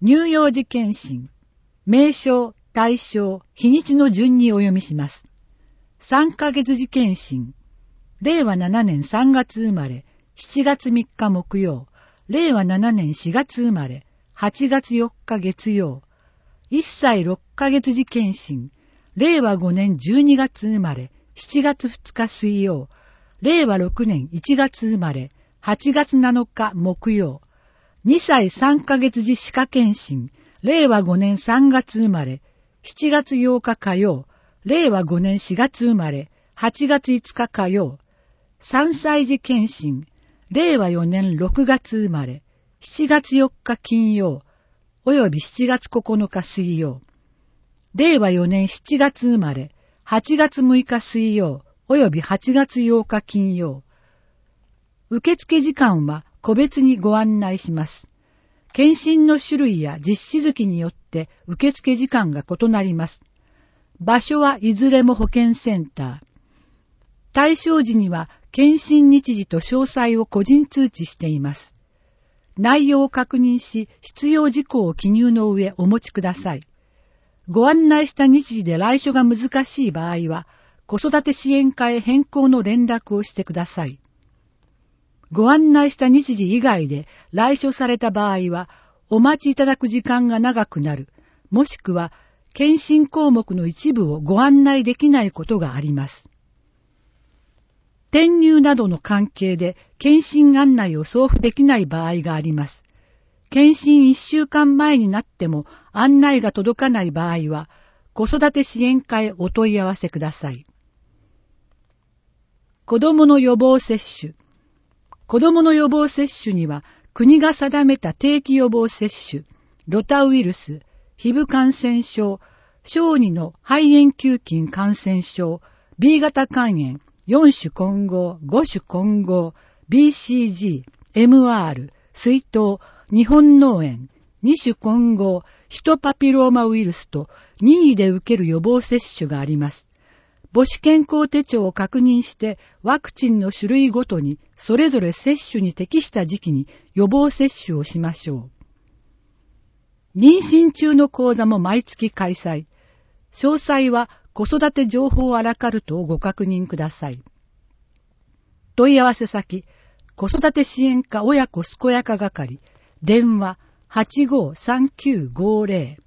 乳幼児検診、名称、対象、日にちの順にお読みします。3ヶ月時検診、令和7年3月生まれ、7月3日木曜、令和7年4月生まれ、8月4日月曜、1歳6ヶ月時検診、令和5年12月生まれ、7月2日水曜、令和6年1月生まれ、8月7日木曜、2歳3ヶ月時歯科検診、令和5年3月生まれ、7月8日火曜、令和5年4月生まれ、8月5日火曜、3歳児検診、令和4年6月生まれ、7月4日金曜、および7月9日水曜、令和4年7月生まれ、8月6日水曜、および8月8日金曜。受付時間は個別にご案内します。検診の種類や実施月によって受付時間が異なります。場所はいずれも保健センター。対象時には検診日時と詳細を個人通知しています。内容を確認し、必要事項を記入の上お持ちください。ご案内した日時で来所が難しい場合は、子育て支援課へ変更の連絡をしてください。ご案内した日時以外で来所された場合は、お待ちいただく時間が長くなる、もしくは検診項目の一部をご案内できないことがあります。転入などの関係で検診案内を送付できない場合があります。検診1週間前になっても案内が届かない場合は、子育て支援課へお問い合わせください。子どもの予防接種。子どもの予防接種には、国が定めた定期予防接種、ロタウイルス、皮膚感染症、小児の肺炎球菌感染症、B 型肝炎、4種混合、5種混合、BCG、MR、水痘、日本脳炎、2種混合、ヒトパピローマウイルスと任意で受ける予防接種があります。母子健康手帳を確認してワクチンの種類ごとにそれぞれ接種に適した時期に予防接種をしましょう。妊娠中の講座も毎月開催。詳細は子育て情報アラカルトをご確認ください。問い合わせ先、子育て支援課親子健やか係、電話853950